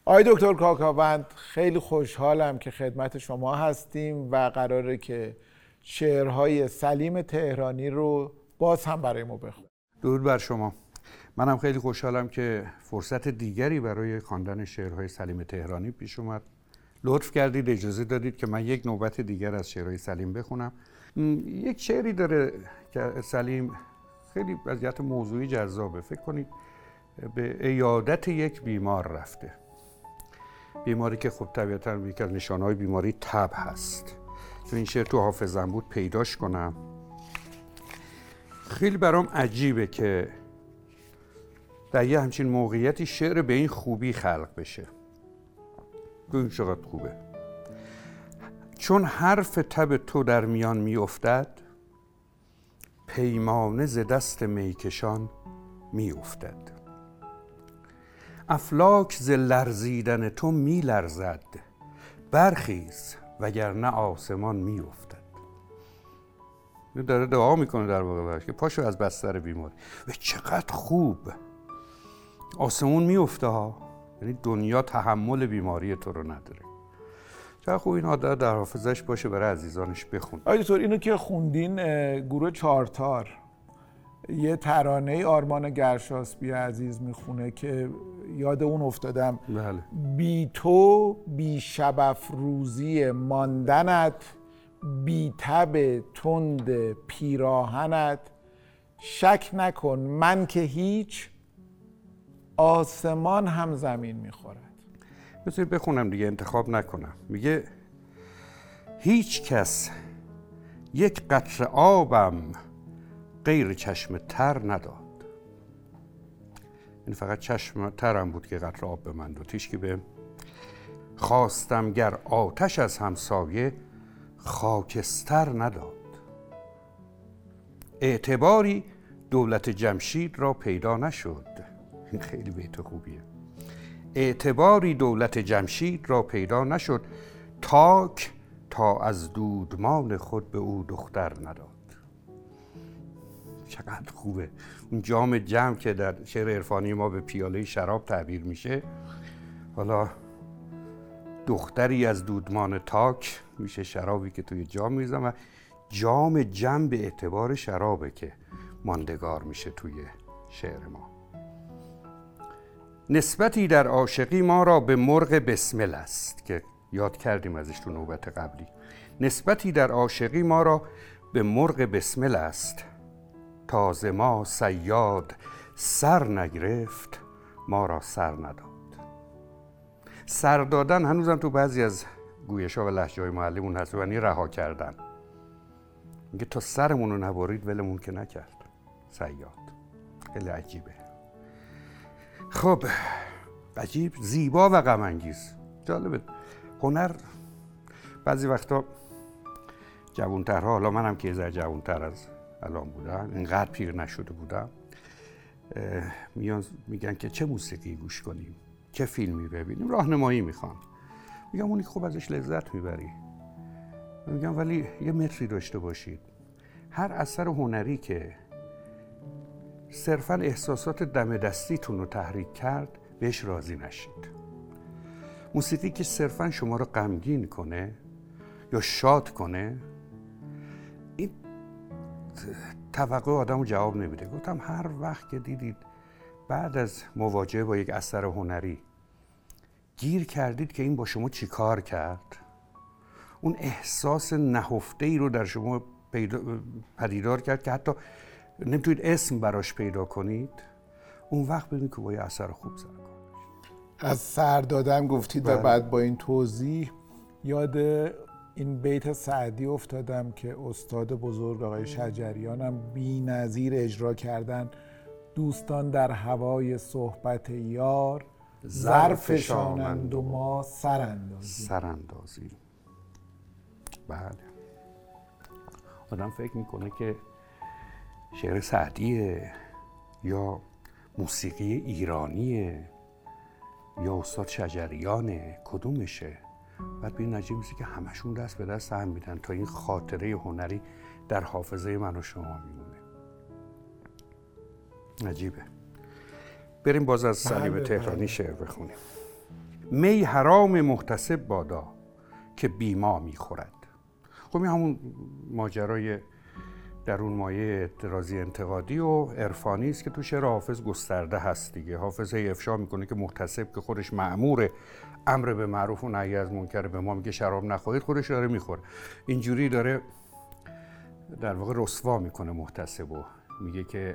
آقای دکتر کاکاوند، خیلی خوشحالم که خدمت شما هستیم و قراره که شعرهای سلیم تهرانی رو باز هم برای ما بخونیم. درود بر شما. منم خیلی خوشحالم که فرصت دیگری برای خواندن شعرهای سلیم تهرانی پیش اومد. لطف کردید اجازه دادید که من یک نوبت دیگر از شعرهای سلیم بخونم. یک شعری داره که سلیم خیلی وضعیت موضوعی جذابه. فکر کنید به عیادت یک بیمار رفته، بیماری که خب طبیعتاً یکی از نشانه‌های بیماری تب هست. چون این شعر تو حافظم بود پیداش کنم. خیلی برام عجیبه که در یه همچین موقعیتی شعر به این خوبی خلق بشه. ببین چقدر خوبه. چون حرف تب تو در میان می افتد، پیمانه ز دست میکشان می افتد. افلاک ز لرزیدن تو می لرزد، برخیز وگرنه آسمان می افتد. داره دعا میکنه در واقع که پاشو از بستر بیماری. و چقدر خوب آسمون می افته ها، یعنی دنیا تحمل بیماری تو رو نداره. چقدر خوب این عادت در حافظش باشه برای عزیزانش بخون. آقای دکتر، اینو که خوندین گروه چارتار یه ترانه آرمان گرشاسبی عزیز میخونه که یاد اون افتادم. بله. بی تو بی شب افروزی ماندنت، بی تب تند پیراهنت، شک نکن من که هیچ، آسمان هم زمین میخورد. بذارید بخونم دیگه، انتخاب نکنم. میگه هیچ کس یک قطره آبم غیر چشم تر نداد. این فقط چشم ترم بود که قطره آب به من داد. هیچکی به خواستم گر آتش از همسایه خاکستر نداد. اعتباری دولت جمشید را پیدا نشد. این خیلی بیت خوبیه. اعتباری دولت جمشید را پیدا نشد، تاک تا از دودمان خود به او دختر نداد. چقدر خوبه. اون جام جم که در شعر عرفانی ما به پیاله شراب تعبیر میشه، حالا دختری از دودمان تاک میشه شرابی که توی جام میریزن و جام جم به اعتبار شرابه که ماندگار میشه توی شعر ما. نسبتی در عاشقی ما را به مرغ بسمل است که یاد کردیم ازش تو نوبت قبلی. نسبتی در عاشقی ما را به مرغ بسمل است، تازه ما صیاد سر نگرفت ما را سر نداد. سر دادن هنوزم تو بعضی از گویش‌ها و لهجه‌های محلیمون هست، یعنی رها کردن. میگه تا سرمون رو نبرید ولمون که نکرد صیاد. خیلی عجیبه. خب عجیب، زیبا و غم انگیز. جالبه هنر بعضی وقتا جوانترها، حالا منم که یه ذره جوانتر از الان بودم، اینقدر پیر نشده بودم، میان میگن که چه موسیقی گوش کنیم، چه فیلمی ببینیم، راهنمایی میخوان. میگم اونی که خوب ازش لذت میبری. میگم ولی یه متری داشته باشید. هر اثر هنری که صرفاً احساسات دم دستیتون رو تحریک کرد بهش راضی نشید. موسیقی که صرفاً شما رو غمگین کنه یا شاد کنه، این توقع آدم رو جواب نمیده. گفتم هر وقت که دیدید بعد از مواجهه با یک اثر هنری گیر کردید که این با شما چی کار کرد، اون احساس نهفته ای رو در شما پدیدار کرد که حتی نمیتونید اسم براش پیدا کنید، اون وقت بدونید که با یه اثر خوب سر کار از سر دادن گفتید و بعد با این توضیح یاد این بیت سعدی افتادم که استاد بزرگ آقای شجریان هم بی‌نظیر اجرا کردن. دوستان در هوای صحبت یار، ظرفشانند و ما سراندازی. بله. آدم فکر میکنه که شعر سعدیه یا موسیقی ایرانیه یا استاد شجریانه، کدومشه؟ بعد به این نتیجه میرسی که همشون دست به دست هم میدن تا این خاطره هنری در حافظه من و شما میمونه. عجیبه. بریم باز از سلیم تهرانی شعر بخونیم. می حرام محتسب بادا که بیما میخورد. خب این همون ماجرای درون مایه درازی انتقادی و عرفانی است که تو شعر حافظ گسترده هست دیگه. حافظ افشا میکنه که محتسب که خودش مأمور امر به معروف و نهی از منکر به ما میگه شراب نخورید، خودش داره میخوره. اینجوری داره در واقع رسوا میکنه محتسب و میگه که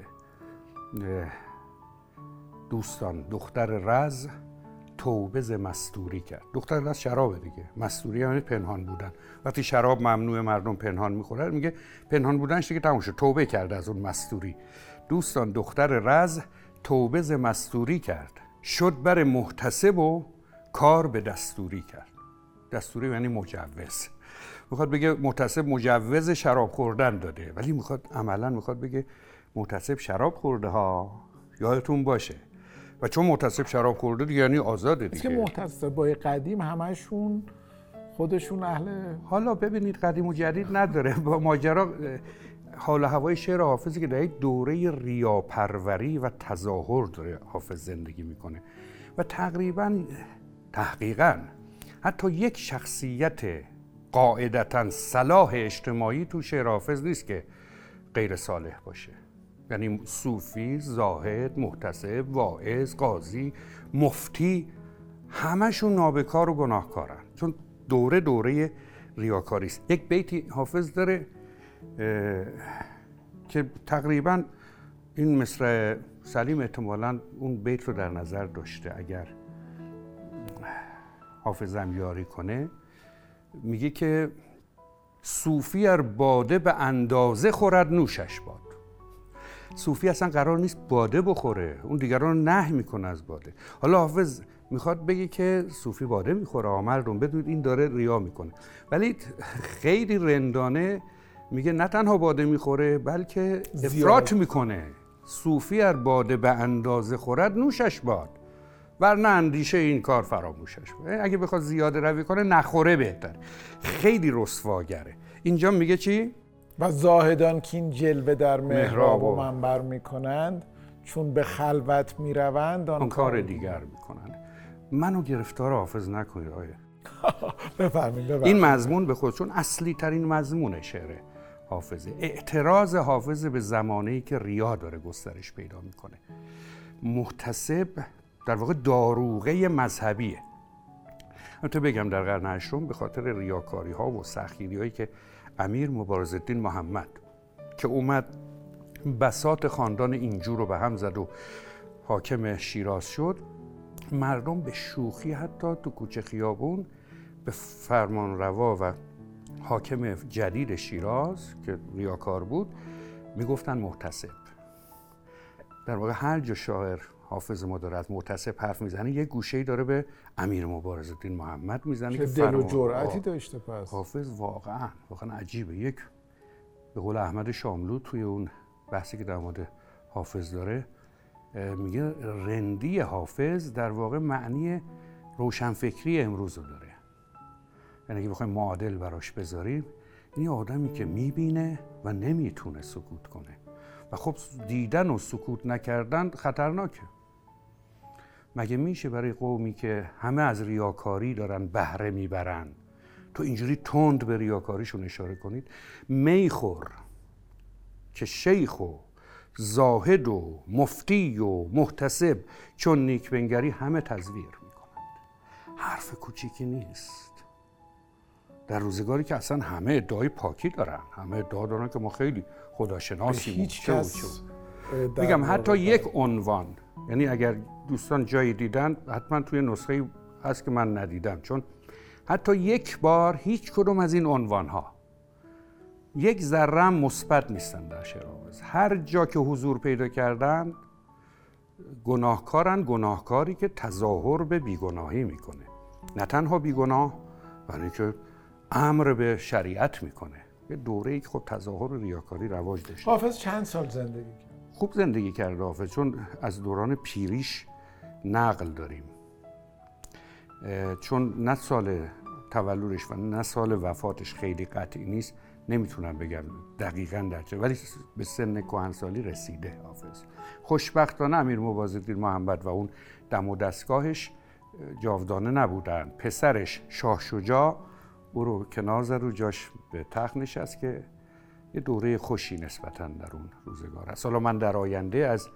دوستان دختر رز توبه ز مستوری کرد. دختر رز شرابه دیگه، مستوری یعنی پنهان بودن. وقتی شراب ممنوع مردم پنهان میخورن میگه پنهان بودنش دیگه تموم شد، توبه کرد از اون مستوری. دوستان دختر رز توبه ز مستوری کرد، شد بر محتسب و کار به دستوری کرد. دستوری یعنی مجوز. میخواد بگه محتسب مجوز شراب خوردن داده، ولی میخواد عملا میخواد بگه محتسب شراب خورده ها، یادتون باشه. و چون محتسب شراب خورده دیگه یعنی آزاده دیگه. که محتسبای قدیم همشون خودشون اهل، حالا ببینید قدیم و جدید نداره. با ماجرا حال و هوای شعر حافظی که در یک دوره ریاپروری و تظاهر داره حافظ زندگی میکنه و تحقیقاً حتی یک شخصیت قاعدتاً صلاح اجتماعی تو شعر حافظ نیست که غیر صالح باشه. یعنی صوفی، زاهد، محتسب، واعظ، قاضی، مفتی، همشون نابکار و گناهکارن، چون دوره ریاکاری است. یک بیتی حافظ داره که تقریباً این مصرع سلیم احتمالاً اون بیت رو در نظر داشته اگر حافظم یاری کنه. میگه که صوفی ار باده به اندازه خورد نوشش باد. صوفی اصلا قرار نیست باده بخوره، اون دیگران رو نهی میکنه از باده. حالا حافظ میخواد بگه که صوفی باده میخوره، مردم بدونید این داره ریا میکنه، ولی خیلی رندانه میگه نه تنها باده میخوره بلکه افراط میکنه. صوفی ار باده به اندازه خورد نوشش باد، ورنه اندیشه این کار فراموشش بود. اگه بخواد زیاده روی کنه نخوره بهتر. خیلی رسواگره. اینجا میگه چی؟ و زاهدان که این جلوه در محراب و منبر میکنند، چون به خلوت میروند آن کار دیگر میکنند. منو گرفتار حافظ نکنید آیه. بفرمایید. این مضمون به خود، چون اصلی ترین مضمون شعر حافظه. اعتراض حافظ به زمانه‌ای که ریا داره گسترش پیدا میکنه. محتسب در واقع داروغه مذهبیه. البته بگم در قرن هشتم به خاطر ریاکاری ها و سخیری هایی که امیر مبارزالدین محمد که اومد بساط خاندان اینجور رو به هم زد و حاکم شیراز شد، مردم به شوخی حتی تو کوچه خیابون به فرمانروا و حاکم جدید شیراز که ریاکار بود میگفتن محتسب. در واقع هر جا شاعر حافظ ما داره از محتسب حرف میزنه یه گوشه‌ای داره به امیر مبارزالدین محمد میزنه که دل و جرأتی داشته. پس حافظ واقعا عجیبه. یک به قول احمد شاملو توی اون بحثی که در مورد حافظ داره میگه رندی حافظ در واقع معنی روشنفکری امروز رو داره. یعنی اگه بخوایم معادل براش بذاریم، این آدمی که میبینه و نمیتونه سکوت کنه و خب دیدن و سکوت نکردن خطرناکه. مگه میشه برای قومی که همه از ریاکاری دارن بهره میبرن تو اینجوری تند به ریاکاریشون اشاره کنید؟ میخور که شیخ و زاهد و مفتی و محتسب چون نیک بنگری همه تزویر میکنند. حرف کوچیکی نیست در روزگاری که اصلا همه ادعای پاکی دارن، همه ادعا دارن که ما خیلی خداشناسیم. هیچ کس میگم حتی یک عنوان، یعنی اگر دوستان جایی دیدن حتما توی نسخه هست که من ندیدم، چون حتی یک بار هیچ کدوم از این عنوان ها یک ذره مثبت نیستن در شعر حافظ. هر جا که حضور پیدا کردن گناهکاری که تظاهر به بیگناهی میکنه، نه تنها بیگناه بلکه که امر به شریعت میکنه. یه دوره‌ای که خب تظاهر و ریاکاری رواج داشت. حافظ چند سال زندگی کرد؟ خوب زندگی کرد حافظ، چون از دوران پیریش نقل داریم، چون نه سال تولدش و نه سال وفاتش خیلی قطعی نیست، نمیتونم بگم دقیقاً در چه، ولی به سن کهنسالی رسیده حافظ. خوشبختانه امیر مبارزالدین محمد و اون دم و دستگاهش جاودانه نبودن. پسرش شاه شجاع او رو کنار زد و جاش به تخت نشست که یه دوره خوشی نسبتاً در اون روزگار است. حالا من در آینده از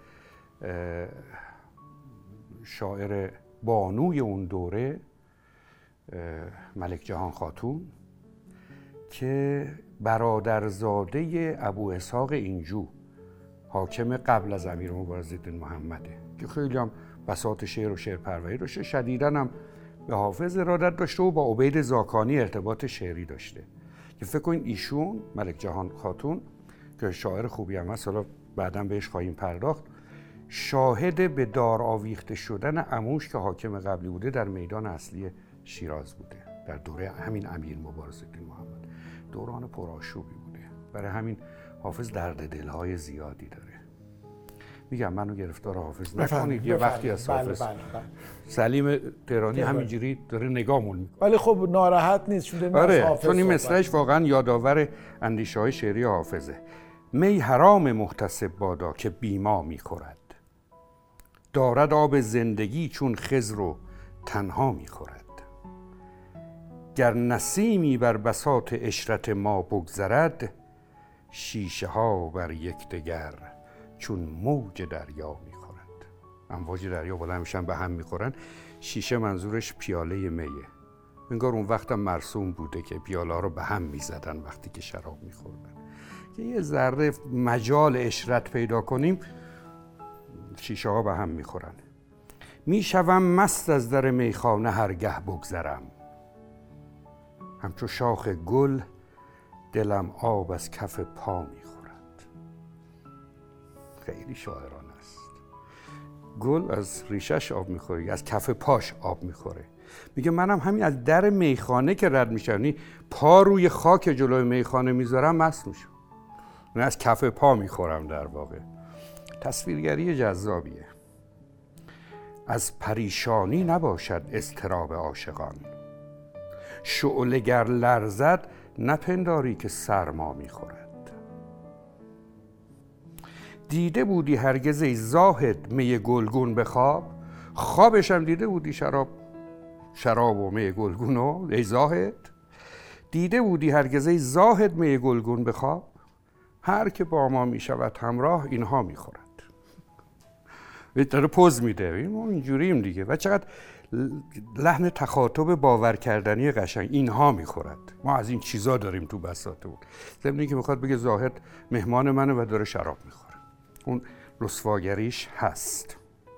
شاعر بانوی اون دوره ملک جهان خاتون که برادرزاده ابو اسحاق اینجو حاکم قبل از امیر مبارزالدین محمده که خیلی هم بساط شعر و شعرپروری داشته، شدیداً هم به حافظ ارادت داشته و با عبید زاکانی ارتباط شعری داشته که فکر کنید ایشون ملک جهان خاتون که شاعر خوبی هم هست، حالا بعداً بهش خواهیم پرداخت، شاهد به دار آویخته شدن عموش که حاکم قبلی بوده در میدان اصلی شیراز بوده در دوره همین امیر مبارزالدین محمد. دوران پرآشوبی بوده، برای همین حافظ درد دلهای زیادی داره. میگم منو گرفتار حافظ نکنید، یه وقتی از حافظ سلیم تهرانی همینجوری داره نگامون میکنه، ولی خب ناراحت نیست چون چون این مصرعش واقعا یادآور اندیشه های شعری حافظه. می حرام محتسب بادا که بیما میخورد، دارد آب زندگی چون خضر و تنها میخورد. گر نسیمی بر بساط عشرت ما بگذرد، شیشه ها بر یکدیگر چون موج دریا میخورد. امواج دریا بالا میشن به هم میخورن. شیشه منظورش پیاله میه. انگار اون وقت هم مرسوم بوده که پیاله ها رو به هم میزدن وقتی که شراب میخوردن، که یه ذره مجال عشرت پیدا کنیم شیشه ها به هم میخورن. میشوم مست از در میخانه هرگه بگذرم، همچو شاخ گل دلم آب از کف پا میخورد. خیلی شاعرانه است. گل از ریشش آب میخوره، از کف پاش آب میخوره. میگه منم همین از در میخانه که رد میشم، یعنی پا روی خاک جلوی میخانه میذارم مست میشم، یعنی از کف پا میخورم. در واقع تصویرگری جذابیه. از پریشانی نباشد اضطراب عاشقان، شعله گر لرزد نپنداری که سرما میخورد. دیده بودی هرگز ای زاهد می گلگون به خواب، خوابش هم دیده بودی شراب و می گلگونو ای زاهد. دیده بودی هرگز ای زاهد می گلگون به خواب، هر که با ما میشود همراه اینها میخورد. داره پوز میده، ما اینجوریم دیگه. و چقدر لحن تخاطب باور کردنی قشنگ، اینها میخورد. ما از این چیزا داریم تو بساطمون. ضمن اینکه میخواد بگه زاهد مهمان منه و داره شراب میخوره، اون رسواگریش هست.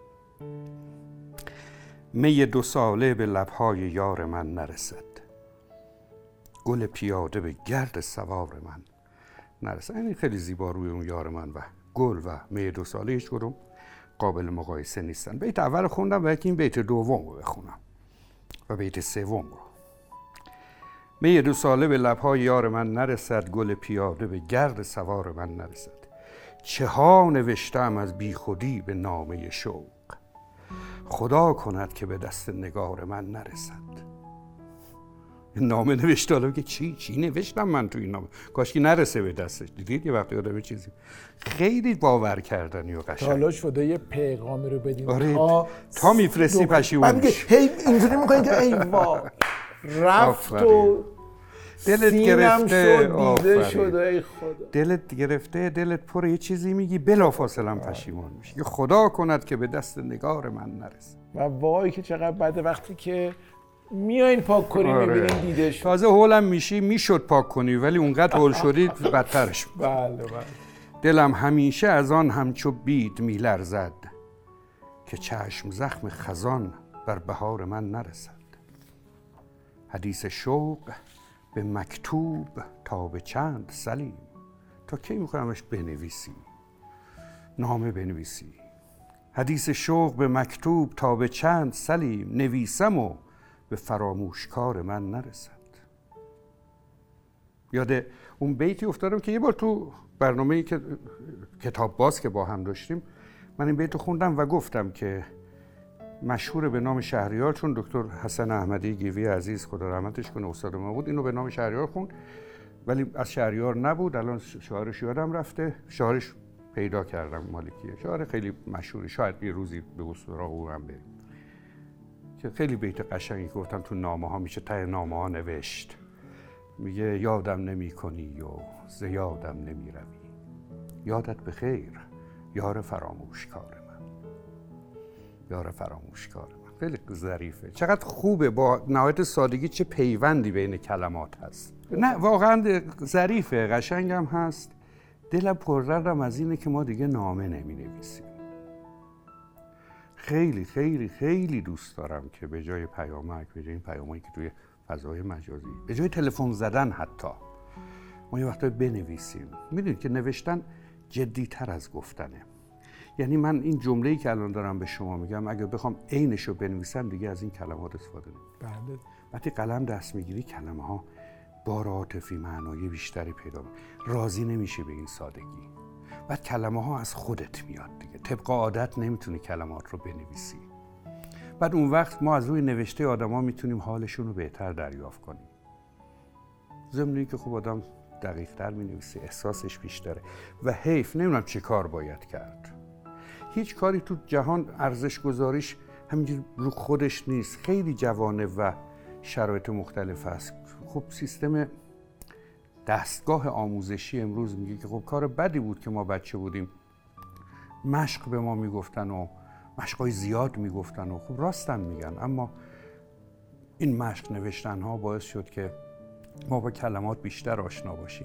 می 2 ساله به لبهای یار من نرسد، گل پیاده به گرد سوار من نرسد. این خیلی زیبا روی اون یار من و گل و می 2 ساله هیچ کدوم قابل مقایسه نیستن. بیت اول خوندم و این بیت دوم رو بخونم و بیت سوم رو. می 2 ساله به لبهای یار من نرسد، گل پیاده به گرد سوار من نرسد. چه ها نوشتم از بی خودی به نامه شوق، خدا کند که به دست نگار من نرسد. نامه نوشته، حالا که چی نوشتم من تو این نامه، کاش که نرسه به دستش. دیدید یه وقتی آدم چیزی خیلی باور کردنی و قشنگ تلاش شده یه پیغامی رو بدیم. آره تا میفرستی پشیمون میشی. هی اینجوری میکنی که ای وا رفت و دلت گرفته، دیده شد. ای خدا دلت گرفته، دلت پر یه چیزی میگی بلافاصله پشیمون میشی که خدا کند که به دست نگار من نرسه. و وای که چقدر بده وقتی که میایین پاک کنی میبینین دیده شد. تازه هولم میشی، میشد پاک کنی ولی اونقدر هول شدی بدترش. بله. دلم همیشه از آن همچو بید میلرزد، که چشم زخم خزان بر بهار من نرسد. حدیث شوق به مکتوب تا به چند سلیم، تا کی میخوامش بنویسی، نامه بنویسی. حدیث شوق به مکتوب تا به چند سلیم، نویسم و به فراموشکار من نرسد. یاد اون بیتی افتادم که یه بار تو برنامه‌ای که کتاب باز که با هم داشتیم من این بیتو خوندم و گفتم که مشهور به نام شهریار، چون دکتر حسن احمدی گیوی عزیز خدا رحمتش کنه استاد ما بود، اینو به نام شهریار خوند ولی از شهریار نبود. الان شعارش یادم رفته، شعارش پیدا کردم مالکیه، شعار خیلی مشهوری، شاید یه روزی به سراغ او هم بریم، که خیلی بیت قشنگی گفتم تو نامه ها میشه ته نامه ها نوشت. میگه یادم نمی کنی و ز یادم نمی روی، یادت به خیر یار فراموشکار من، یار فراموشکار من. خیلی ظریفه، چقدر خوبه، با نهایت سادگی چه پیوندی بین کلمات هست. نه واقعا ظریفه، قشنگم هست. دلم پردردم از اینه که ما دیگه نامه نمی نویسیم. خیلی خیلی خیلی دوست دارم که به جای پیامک، به جای این پیامایی که توی فضای مجازی، به جای تلفن زدن حتی ما یه وقتایی بنویسیم. میدونید که نوشتن جدی‌تر از گفتنه. یعنی من این جمله‌ای که الان دارم به شما میگم اگه بخوام عینش رو بنویسم دیگه از این کلمات استفاده نمی‌کنم. بله. وقتی قلم دست میگیری کلمه‌ها بار عاطفی معنای بیشتری پیدا می‌کنه. راضی نمیشه به این سادگی. بعد کلمه‌ها از خودت میاد دیگه. طبق عادت نمیتونی کلمات رو بنویسی. بعد اون وقت ما از روی نوشته آدم‌ها میتونیم حالشون رو بهتر دریافت کنیم. ضمن اینکه خب آدم دقیق‌تر می‌نویسه، احساسش بیشتره و حیف نمیدونم چه کار باید کرد. هیچ کاری تو جهان ارزش گذاریش همینجور رو خودش نیست. خیلی جوانب و شرایط مختلف هست. خب سیستم دستگاه آموزشی امروز میگه که خب کار بدی بود که ما بچه بودیم مشق به ما میگفتن و مشقای زیاد میگفتن و خب راستن میگن، اما این مشق نوشتن ها باعث شد که ما با کلمات بیشتر آشنا باشیم.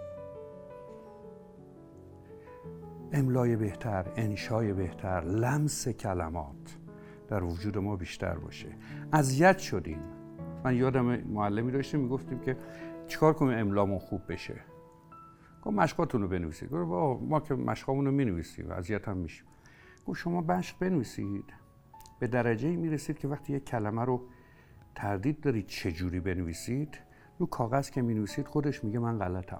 املای بهتر، انشای بهتر، لمس کلمات در وجود ما بیشتر باشه. اذیت شدیم. من یادم معلمی داشتیم میگفتیم که چیکار کنیم املامون خوب بشه. گفت مشقاتون رو بنویسید. گفت ما که مشقامون رو می‌نویسیم، اذیت هم میشیم. گفت شما مشق بنویسید. به درجه‌ای میرسید که وقتی یک کلمه رو تردید دارید چه جوری بنویسید، رو کاغذ که می‌نویسید خودش میگه من غلطم.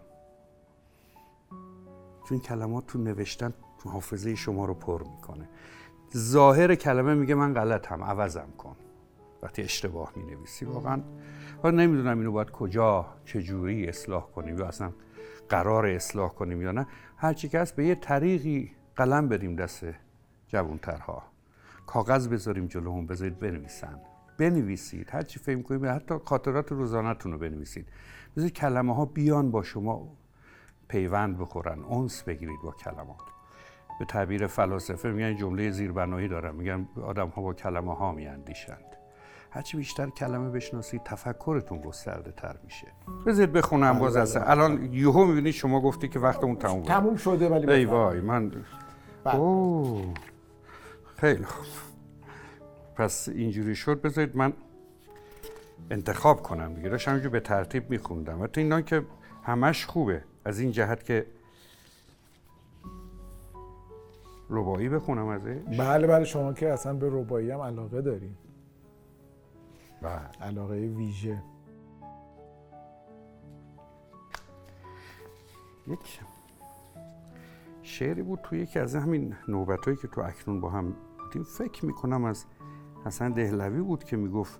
تو این کلمات تو نوشتن تو حافظه شما رو پر میکنه. ظاهر کلمه میگه من غلطم، عوضم کن. وقتی اشتباه مینویسی واقعا نمیدونم اینو باید کجا چجوری اصلاح کنیم یا اصلا قرار اصلاح کنیم یا نه. هرچی که هست به یه طریقی قلم بدیم دست جوانترها، کاغذ بذاریم جلوهم، بذارید بنویسید هرچی فهم کنید، حتی خاطرات روزانه‌تون رو بنویسید. بذارید کلمه ها بیان با شما پیوند بخورن، انس بگیرید با کلمات. به تعبیر فلاسفه میگن جمله زیربنایی دارن، میگن آدم ها با کلمه ها میاندیشند. هرچی بیشتر کلمه بشناسید تفکرتون گسترده تر میشه. بذارید بخونم باز اصلا. الان یهو میبینید شما گفتی که وقتمون تموم شده ولی ای وای من اوه خیلی خوب. پس اینجوری شد. بذارید من انتخاب کنم دیگه. داشتم همینجور به ترتیب میخوندم. البته اینا که همش خوبه از این جهت که رباعی بخونم ازش. بله شما که اصلا به رباعی هم علاقه داریم. بله. علاقه ویژه. یک شعری بود توی یکی از همین نوبتایی که تو اکنون با هم بودیم، فکر میکنم از حسن دهلوی بود که میگفت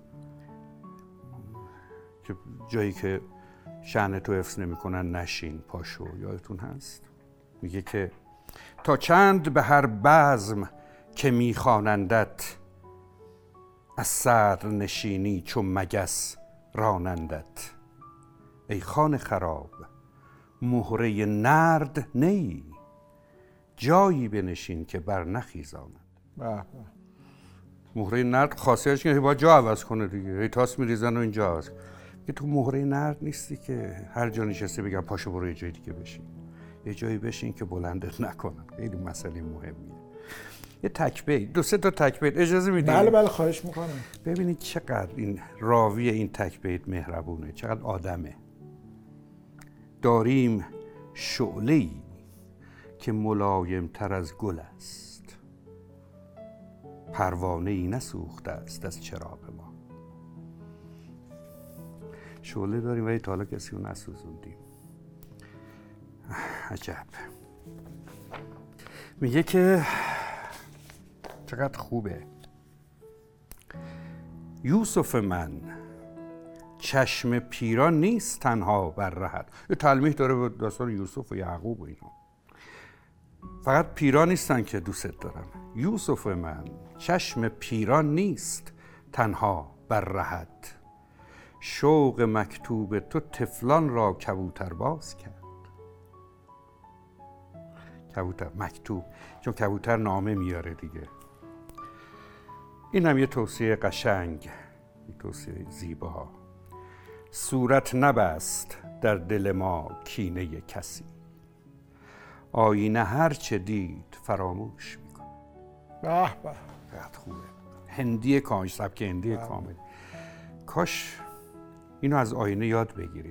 که جایی که شأن تو حفظ نمیکنن نشین پاشو. یادتون هست؟ میگه که تا چند به هر بزم که میخوانندت، از صدر نشینی چو مگس رانندت. ای خانه خراب مهره نرد نی، جایی بنشین که بر نخیزاند. مهره نرد خاصیتش اینه که باید جا عوض کنه دیگه. هی تاس میریزن و اینجا عوض که تو مهره نرد نیستی که هر جا نشستی بگم پاشو برو یه جای دیگه بشین. یه جایی بشین که بلندت نکنن. خیلی مسئله مهمیه. یه تکبیر، 2-3 تا تکبیر اجازه میدید؟ بله خواهش میکنم. ببینید چقدر این راوی این تکبیر مهربونه، چقدر آدمه. داریم شعله‌ای که ملایم تر از گل است، پروانه‌ای نسوخته است از چراغ ما. شعله داریم ولی تا حالا کسی رو نسوزوندیم. عجب. میگه که چقدر خوبه. یوسف من چشم پیران نیست تنها بر رهت. یه تلمیح داره به داستان یوسف و یعقوب و اینا. فقط پیران نیستن که دوست دارم. یوسف من چشم پیران نیست تنها بر رهت. شوق مکتوب تو طفلان را کبوتر باز کرد. کبوتر مکتوب، چون کبوتر نامه میاره دیگه. این هم یه توصیه قشنگ، یه توصیه زیبا. صورت نبست در دل ما کینه کسی. آینه هر چه دید فراموش میکنه. به به، قد خوبه. هندی کامل، سبک هندی کامل. کاش اینو از آینه یاد بگیریم.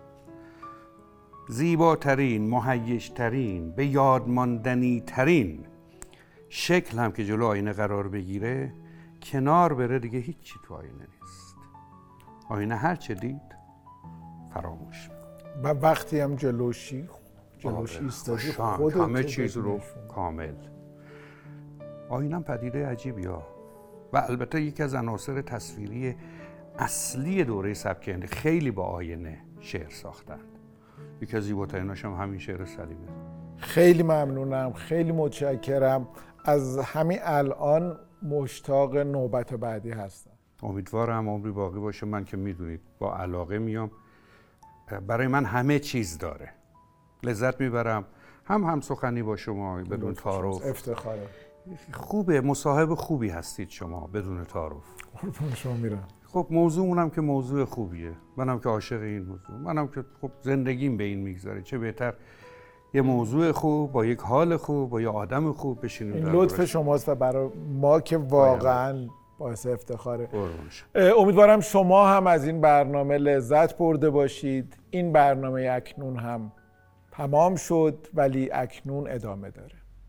زیباترین، مهیجترین، به یاد ماندنی ترین شکل هم که جلو آینه قرار بگیره، کنار بره دیگه هیچی تو آینه نیست. آینه هر چه دید فراموش میکنه. و وقتی هم جلوش ایستادی خودت همه چیز رو کامل. آینه هم پدیده عجیبی ها و البته یکی از عناصر تصویری اصلی دوره سبک هندی. خیلی با آینه شعر ساختند. یکی از زیباتریناش هم همین شعر سلیمه. خیلی ممنونم، خیلی متشکرم. از همین الان مشتاق نوبت بعدی هستم. امیدوارم عمری باقی باشه. من که میدونید با علاقه میام. برای من همه چیز داره. لذت میبرم هم سخنی با شما بدون تعارف. افتخاره. خوبه، مصاحب خوبی هستید شما بدون تعارف. قربون شما میرم. خب موضوعمونم که موضوع خوبیه. منم که عاشق این موضوع. منم که خب زندگیم به این میگذره. چه بهتر یه موضوع خوب با یک حال خوب با یه آدم خوب بشینیم. این لطف شماست و برای ما که واقعا باعث افتخاره. امیدوارم شما هم از این برنامه لذت برده باشید. این برنامه اکنون هم تمام شد ولی اکنون ادامه داره.